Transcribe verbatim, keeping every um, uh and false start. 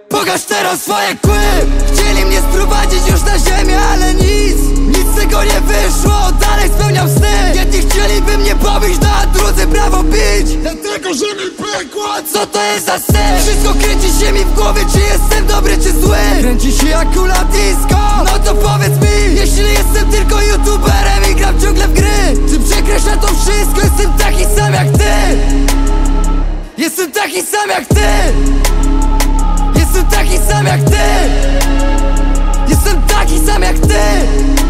Pokaż teraz swoje kły. Chcieli mnie sprowadzić już na ziemię, ale nic Nic z tego nie wyszło, dalej spełniam sny. Jedni chcieliby mnie pobić, no a drudzy brawo bić. Dlatego, że mi pękło. Co to jest za sen? Wszystko kręci się mi w głowie, czy jestem dobry, czy zły. Kręci się jak kula disco. No to powiedz mi, jeśli jestem tylko youtuberem i gram ciągle w gry, czy przekreśla to wszystko? Jestem taki sam jak ty. Jestem taki sam jak ty. Jestem taki sam jak ty. Jestem taki sam jak ty.